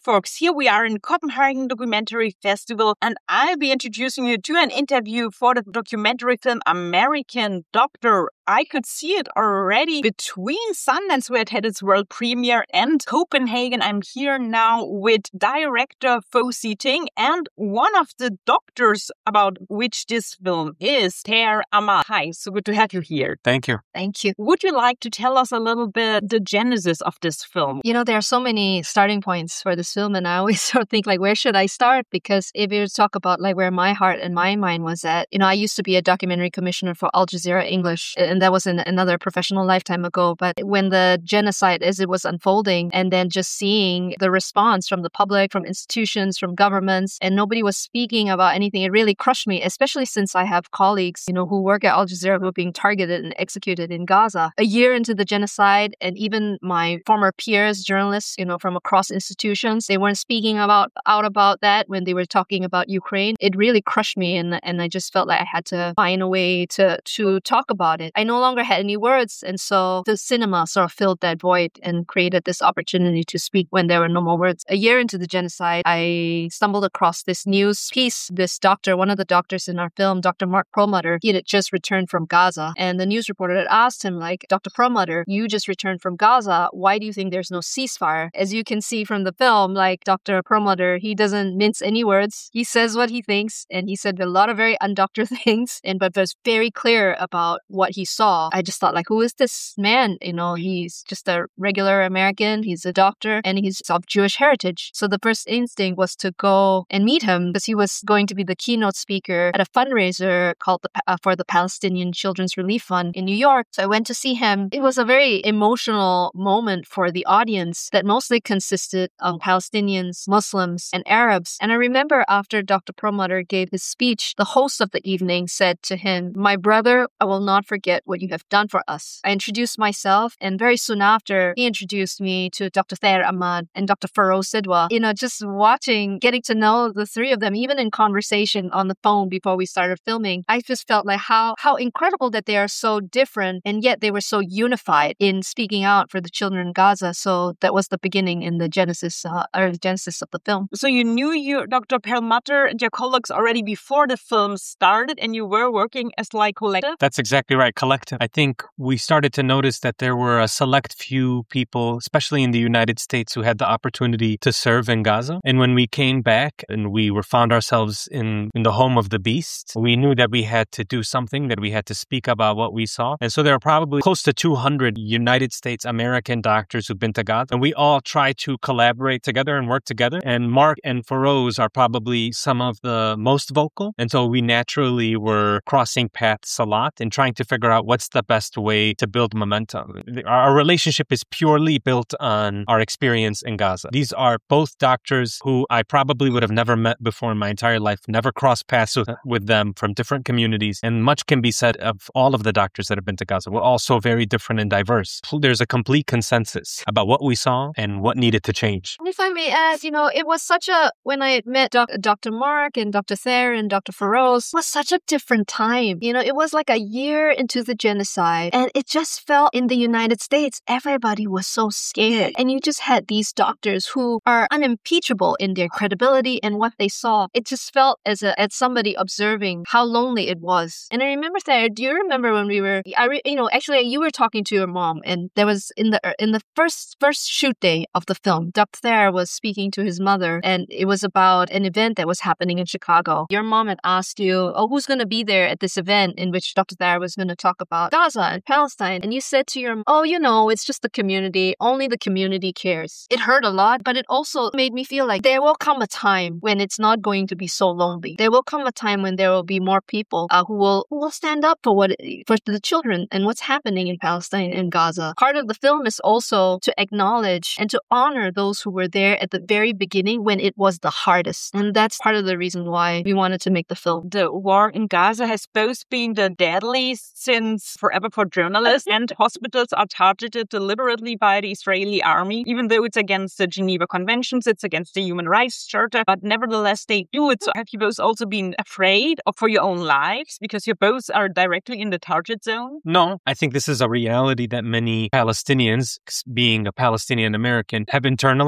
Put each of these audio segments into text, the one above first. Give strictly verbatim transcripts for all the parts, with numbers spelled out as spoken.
folks. Here we are in Copenhagen Documentary Festival, and I'll be introducing you to an interview for the documentary film American Doctor. I could see it already between Sundance, where it had its world premiere, and Copenhagen. I'm here now with director Pho-See Ting and one of the doctors about which this film is, Thaer Ahmad. Hi, so good to have you here. Thank you. Thank you. Would you like to tell us a little bit the genesis of this film? You know, there are so many starting points for this film, and I always sort of think, like, where should I start? Because if you talk about like where my heart and my mind was at, you know, I used to be a documentary commissioner for Al Jazeera English, and that was in another professional lifetime ago. But when the genocide, as it was unfolding, and then just seeing the response from the public, from institutions, from governments, and nobody was speaking about anything, it really crushed me, especially since I have colleagues, you know, who work at Al Jazeera who are being targeted and executed in Gaza. A year into the genocide, and even my former peers, journalists, you know, from across institutions, they weren't speaking about out about that when they were talking about Ukraine. It really crushed me, and and I just felt like I had to find a way to to talk about it. I no longer had any words, and so the cinema sort of filled that void and created this opportunity to speak when there were no more words. A year into the genocide, I stumbled across this news piece. This doctor, one of the doctors in our film, Doctor Mark Perlmutter, he had just returned from Gaza, and the news reporter had asked him, like, Doctor Perlmutter, you just returned from Gaza. Why do you think there's no ceasefire? As you can see from the film, like, Doctor Perlmutter, he doesn't mince any words. He says what he thinks, and he said a lot of very undoctor things, and but was very clear about what he saw. I just thought, like, who is this man? You know, he's just a regular American. He's a doctor, and he's of Jewish heritage. So the first instinct was to go and meet him, because he was going to be the keynote speaker at a fundraiser called the, uh, for the Palestinian Children's Relief Fund in New York. So I went to see him. It was a very emotional moment for the audience that mostly consisted of Palestinians, Muslims, and Arabs. And I remember after Doctor Perlmutter gave his speech, the host of the evening said to him, "My brother, I will not forget what you have done for us." I introduced myself, and very soon after, he introduced me to Doctor Thaer Ahmad and Doctor Feroz Sidwa. You know, just watching, getting to know the three of them, even in conversation on the phone before we started filming, I just felt like how, how incredible that they are so different, and yet they were so unified in speaking out for the children in Gaza. So that was the beginning in the genesis, uh, or the genesis of the film. So you knew you, Doctor Perlmutter, and your colleagues already before the film started, and you were working as like collective? That's exactly right, collective. I think we started to notice that there were a select few people, especially in the United States, who had the opportunity to serve in Gaza. And when we came back and we were found ourselves in, in the home of the beast, we knew that we had to do something, that we had to speak about what we saw. And so there are probably close to two hundred United States American doctors who've been to Gaza, and we all try to collaborate together and work together. And Mark and Feroz are probably some of the most vocal. And so we naturally were crossing paths a lot and trying to figure out what's the best way to build momentum. Our relationship is purely built on our experience in Gaza. These are both doctors who I probably would have never met before in my entire life, never crossed paths with, with them, from different communities. And much can be said of all of the doctors that have been to Gaza. We're all so very different and diverse. There's a complete consensus about what we saw and what needed to change. If I may add, you know, it was such a, when I met doc, Doctor Mark and Doctor Thaer and Doctor Feroz, it was such a different time. You know, it was like a year into the genocide, and it just felt in the United States, everybody was so scared. And you just had these doctors who are unimpeachable in their credibility and what they saw. It just felt as a, as somebody observing how lonely it was. And I remember, Thaer, do you remember when we were, I re, you know, actually you were talking to your mom, and there was in the in the first first shoot day of the film, Doctor Thaer was speaking to his mother, and it was about an event that was happening in Chicago. Your mom had asked you, oh, who's going to be there at this event in which Doctor Thaer was going to talk about Gaza and Palestine? And you said to your, oh, you know, it's just the community. Only the community cares. It hurt a lot, but it also made me feel like there will come a time when it's not going to be so lonely. There will come a time when there will be more people uh, who will who will stand up for what for the children and what's happening in Palestine and Gaza. Part of the film is also to acknowledge and to honor those who were there at the very beginning when it was the hardest. And that's part of the reason why we wanted to make the film. The war in Gaza has both been the deadliest since forever for journalists, and hospitals are targeted deliberately by the Israeli army, even though it's against the Geneva Conventions, it's against the Human Rights Charter, but nevertheless they do it. So have you both also been afraid of for your own lives because you both are directly in the target zone? No, I think this is a reality that many Palestinians, being a Palestinian American, have internalized,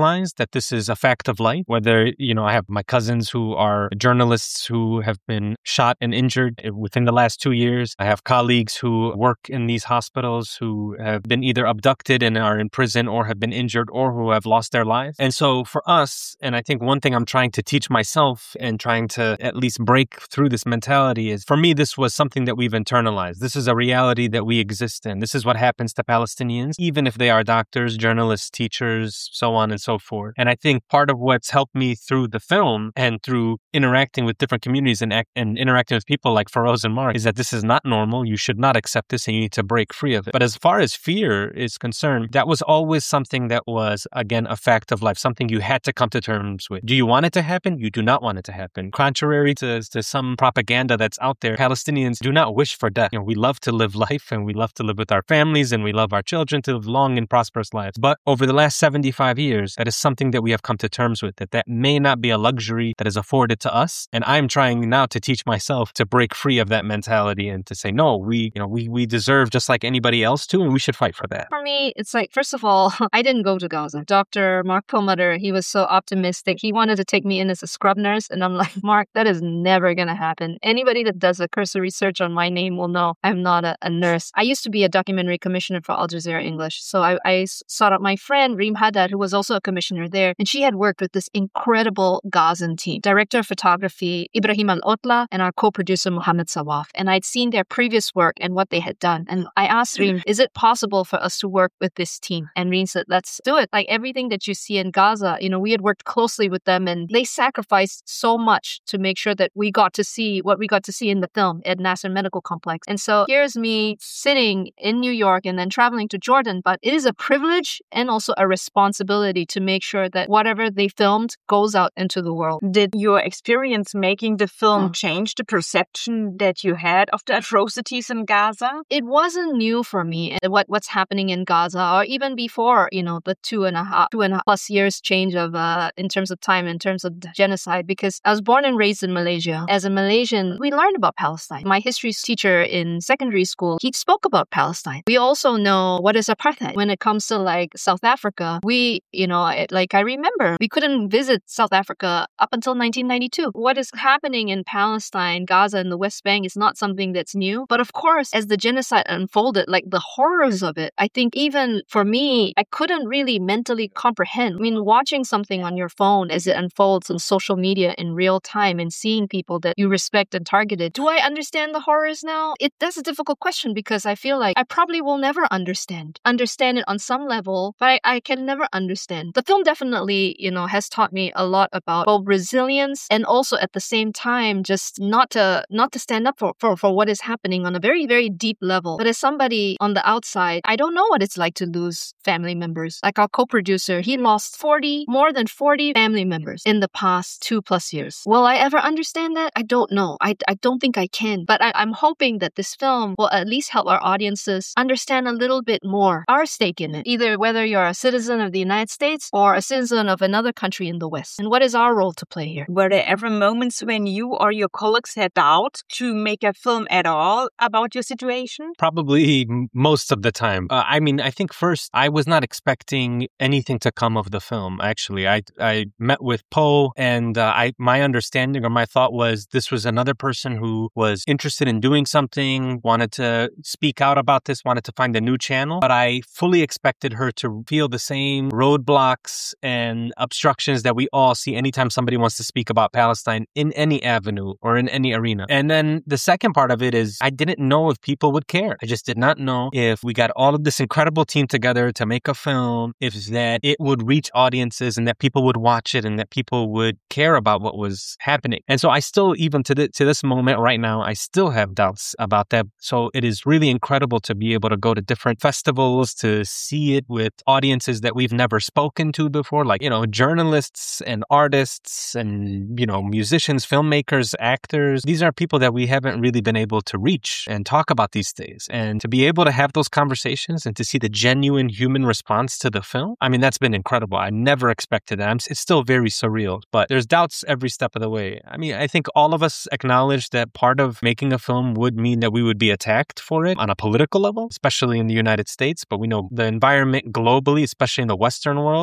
that this is a fact of life. Whether, you know, I have my cousins who are journalists who have been shot and injured within the last two years. I have colleagues who work in these hospitals who have been either abducted and are in prison or have been injured or who have lost their lives. And so for us, and I think one thing I'm trying to teach myself and trying to at least break through this mentality is, for me, this was something that we've internalized. This is a reality that we exist in. This is what happens to Palestinians, even if they are doctors, journalists, teachers, so on and so forth. And I think part of what's helped me through the film and through interacting with different communities and, and interacting with people like Feroz and Mark is that this is not normal. You should not accept this and you need to break free of it. But as far as fear is concerned, that was always something that was, again, a fact of life, something you had to come to terms with. Do you want it to happen? You do not want it to happen. Contrary to, to some propaganda that's out there, Palestinians do not wish for death. You know, we love to live life and we love to live with our families and we love our children to live long and prosperous lives. But over the last seventy-five years, that is something that we have come to terms with, that that may not be a luxury that is afforded to us. And I'm trying now to teach myself to break free of that mentality and to say, no, we, you know, we, we deserve just like anybody else too, and we should fight for that. For me, it's like, first of all, I didn't go to Gaza. Doctor Mark Perlmutter, he was so optimistic. He wanted to take me in as a scrub nurse. And I'm like, Mark, that is never going to happen. Anybody that does a cursory research on my name will know I'm not a, a nurse. I used to be a documentary commissioner for Al Jazeera English. So I, I sought out my friend, Reem Haddad, who was also a commissioner there. And she had worked with this incredible Gazan team. Director of photography, Ibrahim Al-Otla, and our co-producer, Mohammed Sawaf. And I'd seen their previous work and what they had done. And I asked Reem, is it possible for us to work with this team? And Reem said, let's do it. Like everything that you see in Gaza, you know, we had worked closely with them and they sacrificed so much to make sure that we got to see what we got to see in the film at Nasser Medical Complex. And so here's me sitting in New York and then traveling to Jordan. But it is a privilege and also a responsibility to make sure that whatever they filmed goes out into the world. Did your experience making the film Oh. change the perception that you had of the atrocities in Gaza? It wasn't new for me, what what's happening in Gaza, or even before, you know, the two and a half, two and a half plus years change of, uh, in terms of time, in terms of genocide, because I was born and raised in Malaysia. As a Malaysian, we learned about Palestine. My history teacher in secondary school, he spoke about Palestine. We also know what is apartheid. When it comes to like South Africa, we, you know, it, like I remember, we couldn't visit South Africa up until nineteen ninety-two. What is happening in Palestine, Gaza, and the West Bank is not something that's new. But of course, as the genocide unfolded, like the horrors of it, I think even for me, I couldn't really mentally comprehend. I mean, watching something on your phone as it unfolds on social media in real time and seeing people that you respect and targeted. Do I understand the horrors now? It that's a difficult question because I feel like I probably will never understand. Understand it on some level, but I, I can never understand. The film definitely, you know, has taught me a lot about both resilience and also at the same time just not to not to stand up for, for, for what is happening on a very, very deep level. But as somebody on the outside, I don't know what it's like to lose family members. Like our co-producer, he lost forty, more than forty family members in the past two plus years. Will I ever understand that? I don't know. I, I don't think I can. But I, I'm hoping that this film will at least help our audiences understand a little bit more our stake in it. Either whether you're a citizen of the United States or a citizen of another country in the West. And what is our role to play here? Were there ever moments when you or your colleagues had doubt to make a film at all about your situation? Probably m- most of the time. Uh, I mean, I think first, I was not expecting anything to come of the film, actually. I I met with Poe, and uh, I my understanding or my thought was this was another person who was interested in doing something, wanted to speak out about this, wanted to find a new channel. But I fully expected her to feel the same roadblocks and obstructions that we all see anytime somebody wants to speak about Palestine in any avenue or in any arena. And then the second part of it is I didn't know if people would care. I just did not know if we got all of this incredible team together to make a film, if that it would reach audiences and that people would watch it and that people would care about what was happening. And so I still, even to, the, to this moment right now, I still have doubts about that. So it is really incredible to be able to go to different festivals, to see it with audiences that we've never spoken to before, like, you know, journalists and artists and, you know, musicians, filmmakers, actors. These are people that we haven't really been able to reach and talk about these days. And to be able to have those conversations and to see the genuine human response to the film, I mean, that's been incredible. I never expected that. I'm, it's still very surreal, but there's doubts every step of the way. I mean, I think all of us acknowledge that part of making a film would mean that we would be attacked for it on a political level, especially in the United States. But we know the environment globally, especially in the Western world, is not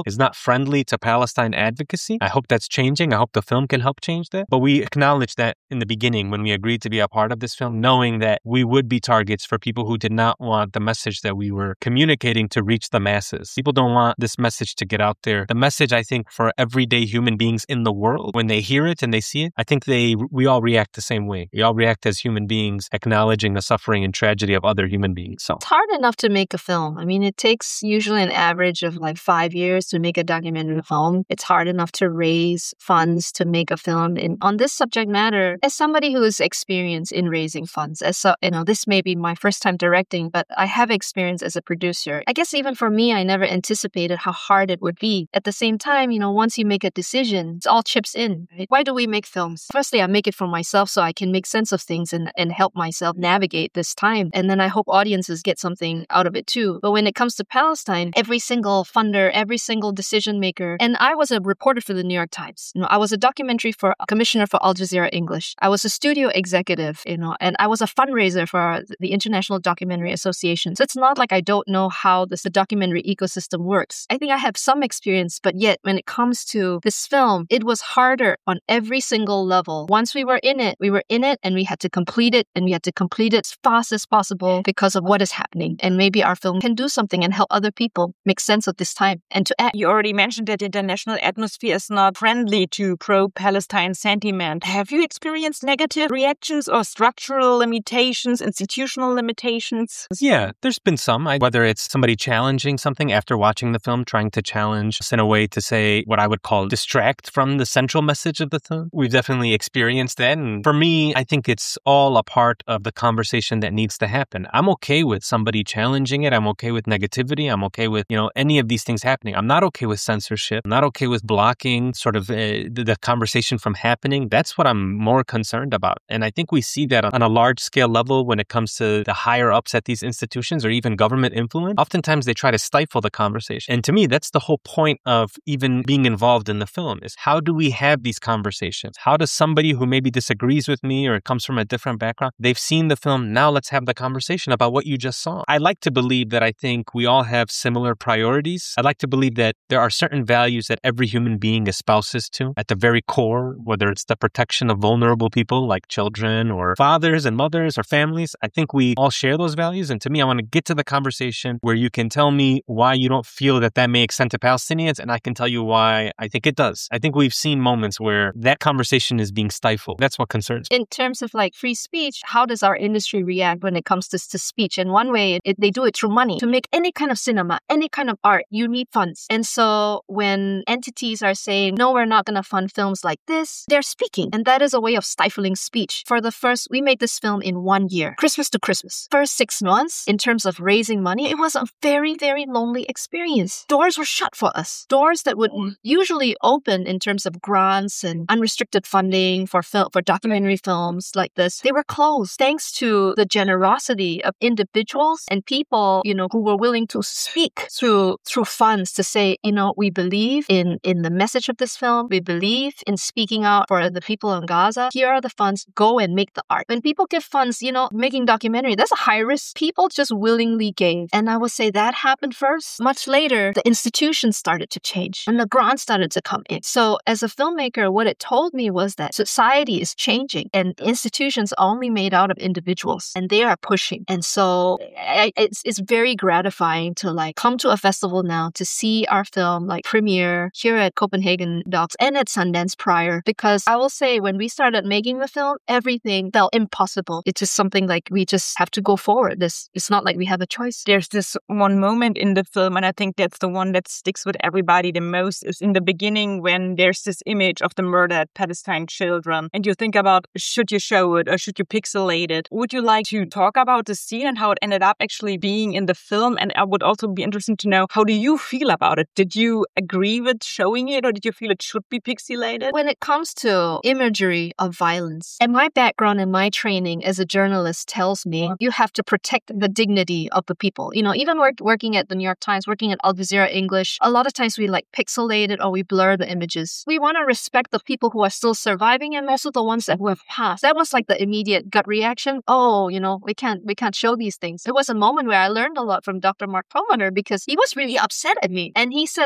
friendly to Palestine advocacy. I hope that's changing. I hope the film can help change that. But we acknowledged that in the beginning when we agreed to be a part of this film, knowing that we would be targets for people who did not want the message that we were communicating to reach the masses. People don't want this message to get out there. The message, I think, for everyday human beings in the world, when they hear it and they see it, I think they we all react the same way. We all react as human beings, acknowledging the suffering and tragedy of other human beings. So it's hard enough to make a film. I mean, it takes usually an average of like five years to make a documentary film. It's hard enough to raise funds to make a film in, on this subject matter. As somebody who is experienced in raising funds, as so, you know, this may be my first time directing, but I have experience as a producer. I guess even for me, I never anticipated how hard it would be. At the same time, you know, once you make a decision, it all chips in. Right? Why do we make films? Firstly, I make it for myself so I can make sense of things and, and help myself navigate this time. And then I hope audiences get something out of it too. But when it comes to Palestine, every single funder, every single decision maker, and I was a reporter for the New York Times. You know, I was a documentary for a commissioner for Al Jazeera English. I was a studio executive, you know, and I was a fundraiser for the International Documentary Association. So it's not like I don't know how this, the documentary ecosystem works. I think I have some experience, but yet when it comes to this film, it was harder on every single level. Once we were in it, we were in it and we had to complete it, and we had to complete it as fast as possible because of what is happening. And maybe our film can do something and help other people make sense of this time and to act. You already mentioned that the international atmosphere is not friendly to pro-Palestine sentiment. Have you experienced negative reactions or structural limitations, institutional limitations? Yeah, there's been some. I, whether it's somebody challenging something after watching the film, trying to challenge us in a way to say what I would call distract from the central message of the film. We've definitely experienced that. And for me, I think it's all a part of the conversation that needs to happen. I'm okay with somebody challenging it. I'm okay with negativity. I'm okay with, you know, any of these things happening. I'm not okay with censorship. I'm not okay with blocking sort of uh, the, the conversation from happening. That's what I'm more concerned about. And I think we see that on a large scale level when it comes to the higher ups at these institutions or even government influence. Oftentimes they try to stifle the conversation. And to me, that's the whole point of even being involved in the film is how do we have these conversations? How does somebody who maybe disagrees with me or comes from a different background, they've seen the film, now let's have the conversation about what you just saw. I like to believe that I think we all have similar priorities. I like to believe that there are certain values that every human being espouses to at the very core, whether it's the protection of vulnerable people like children or fathers and mothers or families. I think we all share those values. And to me, I want to get to the conversation where you can tell me why you don't feel that that may extend to Palestinians, and I can tell you why I think it does. I think we've seen moments where that conversation is being stifled. That's what concerns me. In terms of like free speech, how does our industry react when it comes to, to speech? And one way, it, they do it through money. To make any kind of cinema, any kind of art, you need funds. And so when entities are saying, no, we're not going to fund films like this, they're speaking. And that is a way of stifling speech. For the first, we made this film in one year, Christmas to Christmas. First six months, in terms of raising money, it was a very, very lonely experience. Doors were shut for us. Doors that would usually open in terms of grants and unrestricted funding for film, for documentary films like this, they were closed thanks to the generosity of individuals and people, you know, who were willing to speak through through funds to say, you know, we believe in in the message of this film. We believe in speaking out for the people in Gaza. Here are the funds. Go and make the art. When people give funds, you know, making documentary, that's a high risk. People just willingly gave. And I would say that happened first. Much later, the institutions started to change and the grants started to come in. So as a filmmaker, what it told me was that society is changing and institutions are only made out of individuals and they are pushing. And so I, it's, it's very gratifying to like come to a festival now to see our film like premiere here at Copenhagen Docs and at Sundance prior, because I will say when we started making the film, everything felt impossible. It's just something like we just have to go forward. This, it's not like we have a choice. There's this one moment in the film, and I think that's the one that sticks with everybody the most, is in the beginning when there's this image of the murdered Palestine children. And you think about, should you show it or should you pixelate it? Would you like to talk about the scene and how it ended up actually being in the film? And I would also be interested to know, how do you feel about it? Did you agree with showing it, or did you feel it should be pixelated? When it comes to imagery of violence, and my background and my training as a journalist tells me you have to protect the dignity of the people. You know, even work, working at the New York Times, working at Al Jazeera English, a lot of times we like pixelate it or we blur the images. We want to respect the people who are still surviving and also the ones that who have passed. That was like the immediate gut reaction. Oh, you know, we can't we can't show these things. It was a moment where I learned a lot from Doctor Mark Perlmutter because he was really upset at me. And he said,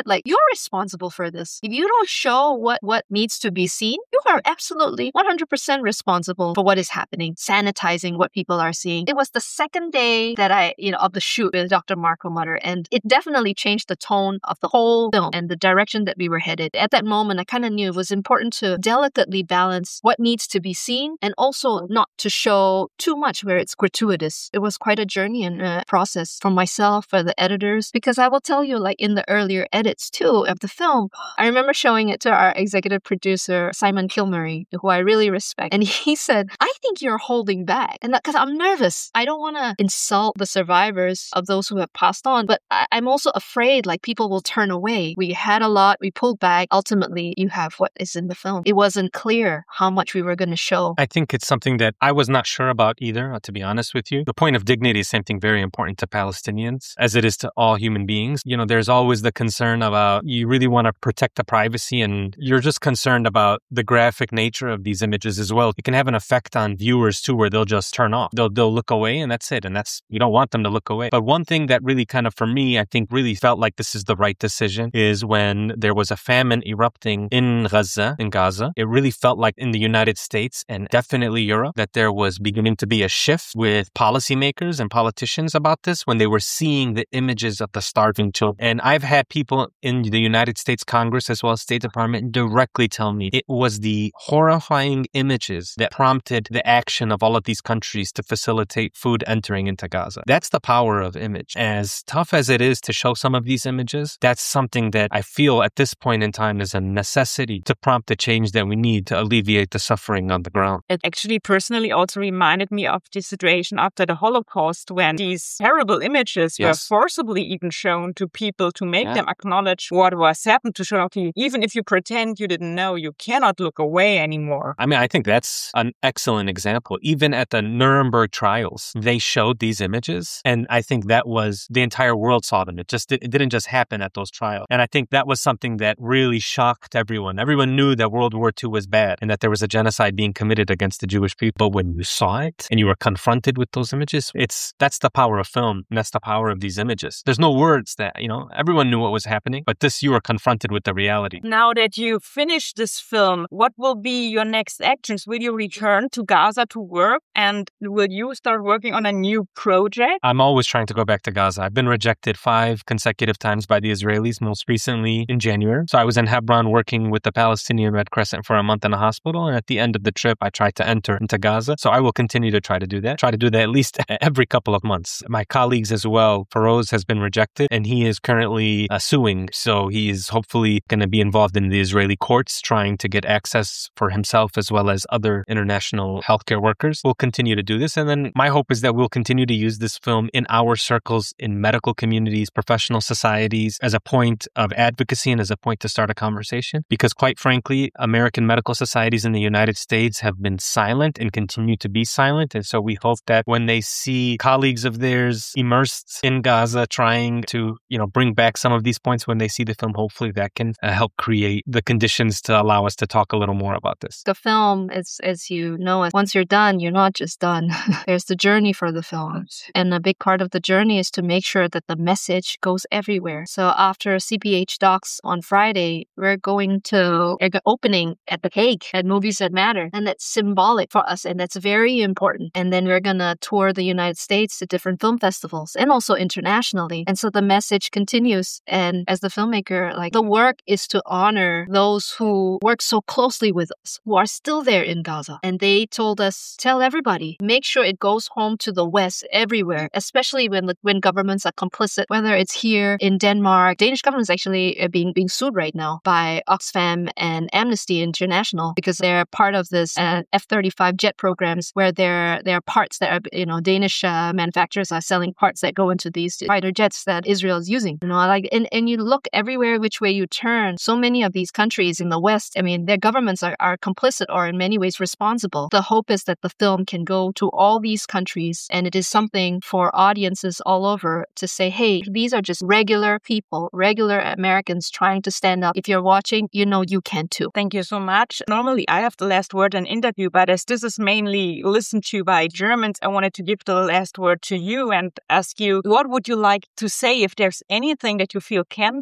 Like, you're responsible for this. If you don't show what, what needs to be seen, you are absolutely one hundred percent responsible for what is happening, sanitizing what people are seeing. It was the second day that I, you know, of the shoot with Doctor Marco Mutter, and it definitely changed the tone of the whole film and the direction that we were headed. At that moment, I kind of knew it was important to delicately balance what needs to be seen and also not to show too much where it's gratuitous. It was quite a journey and a process for myself, for the editors, because I will tell you, like in the earlier edits too of the film, I remember showing it to our executive producer, Simon Kilmurray, who I really respect. And he said, I think you're holding back. And because I'm nervous, I don't want to insult the survivors of those who have passed on, but I- I'm also afraid like people will turn away. We had a lot, we pulled back. Ultimately, you have what is in the film. It wasn't clear how much we were going to show. I think it's something that I was not sure about either, to be honest with you. The point of dignity is something very important to Palestinians, as it is to all human beings. You know, there's always the concern about you really want to protect the privacy, and you're just concerned about the graphic nature of these images as well. It can have an effect on viewers too, where they'll just turn off. They'll they'll look away, and that's it. And that's, you don't want them to look away. But one thing that really kind of, for me, I think really felt like this is the right decision is when there was a famine erupting in Gaza, in Gaza. It really felt like in the United States and definitely Europe that there was beginning to be a shift with policymakers and politicians about this when they were seeing the images of the starving children. And I've had people in the United States Congress as well as State Department directly tell me it was the horrifying images that prompted the action of all of these countries to facilitate food entering into Gaza. That's the power of image. As tough as it is to show some of these images, that's something that I feel at this point in time is a necessity to prompt the change that we need to alleviate the suffering on the ground. It actually personally also reminded me of the situation after the Holocaust when these terrible images Yes. were forcibly even shown to people to make Yeah. them acknowledge what was happened, to show, okay, even if you pretend you didn't know, you cannot look away anymore. I mean, I think that's an excellent example. Even at the Nuremberg trials, they showed these images. And I think that was, the entire world saw them. It just, it didn't just happen at those trials. And I think that was something that really shocked everyone. Everyone knew that World War Two was bad and that there was a genocide being committed against the Jewish people. When you saw it and you were confronted with those images, it's, that's the power of film. And that's the power of these images. There's no words that, you know, everyone knew what was happening, but this, you were confronted with the reality. Now that you finished this film, what will be your next actions? Will you return to Gaza to work, and will you start working on a new project? I'm always trying to go back to Gaza. I've been rejected five consecutive times by the Israelis, most recently in January. So I was in Hebron working with the Palestinian Red Crescent for a month in a hospital. And at the end of the trip, I tried to enter into Gaza. So I will continue to try to do that. Try to do that at least every couple of months. My colleagues as well, Feroz has been rejected and he is currently uh, suing. So he is hopefully going to be involved in the Israeli courts trying to get access for himself as well as other international healthcare workers. We'll continue to do this. And then my hope is that we'll continue to use this film in our circles, in medical communities, professional societies, as a point of advocacy and as a point to start a conversation. Because quite frankly, American medical societies in the United States have been silent and continue to be silent. And so we hope that when they see colleagues of theirs immersed in Gaza trying to, you know, bring back some of these points when they see the film, hopefully that can uh, help create the conditions to allow us to talk a little more about this. The film, as, as you know, once you're done, you're not just done. There's the journey for the film. And a big part of the journey is to make sure that the message goes everywhere. So after C P H Docs on Friday, we're going to an opening at The Hague at Movies That Matter. And that's symbolic for us. And that's very important. And then we're going to tour the United States to different film festivals and also internationally. And so the message continues. And as the filmmaker, like the work is to honor those who work so closely with us, who are still there in Gaza. And they told us, tell everybody, make sure it goes home to the West everywhere, especially when when governments are complicit, whether it's here in Denmark. Danish government is actually being being sued right now by Oxfam and Amnesty International because they're part of this uh, F thirty-five jet programs where there there are parts that are, you know, Danish uh, manufacturers are selling parts that go into these fighter jets that Israel is using. You know, like and, and you look everywhere which way you turn, so many of these countries in the West, I mean, their governments are, are complicit or in many ways responsible. The hope is that the film can go to all these countries, and it is something for audiences all over to say, hey, these are just regular people, regular Americans trying to stand up. If you're watching, you know you can too. Thank you so much. Normally, I have the last word in an interview, but as this is mainly listened to by Germans, I wanted to give the last word to you and ask you, what would you like to say if there's anything that you feel can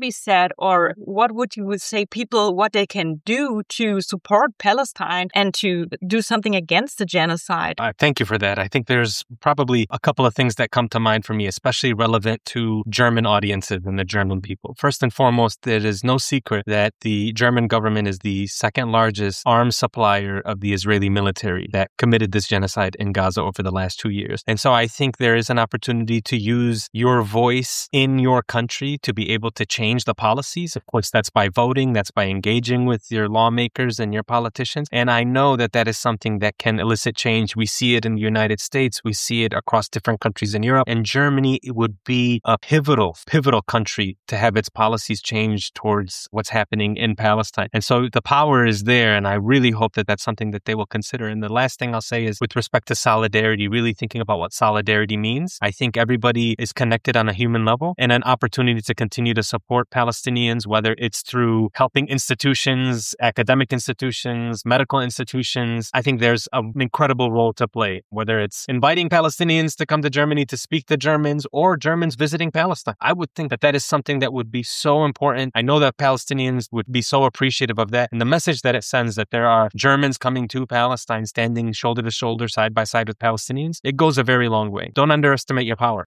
be said, or what would you would say people, what they can do to support Palestine and to do something against the genocide? Uh, thank you for that. I think there's probably a couple of things that come to mind for me, especially relevant to German audiences and the German people. First and foremost, it is no secret that the German government is the second largest arms supplier of the Israeli military that committed this genocide in Gaza over the last two years. And so I think there is an opportunity to use your voice in your country to be able to change the policies. Of course, that's by voting, that's by engaging with your lawmakers and your politicians. And I know that that is something that can elicit change. We see it in the United States. We see it across different countries in Europe. And Germany, it would be a pivotal, pivotal country to have its policies changed towards what's happening in Palestine. And so the power is there. And I really hope that that's something that they will consider. And the last thing I'll say is with respect to solidarity, really thinking about what solidarity means. I think everybody is connected on a human level, and an opportunity to continue to support Palestinians, whether it's through helping institutions, academic institutions, medical institutions. I think there's an incredible role to play, whether it's inviting Palestinians to come to Germany to speak to Germans or Germans visiting Palestine. I would think that that is something that would be so important. I know that Palestinians would be so appreciative of that. And the message that it sends that there are Germans coming to Palestine, standing shoulder to shoulder, side by side with Palestinians, it goes a very long way. Don't underestimate your power.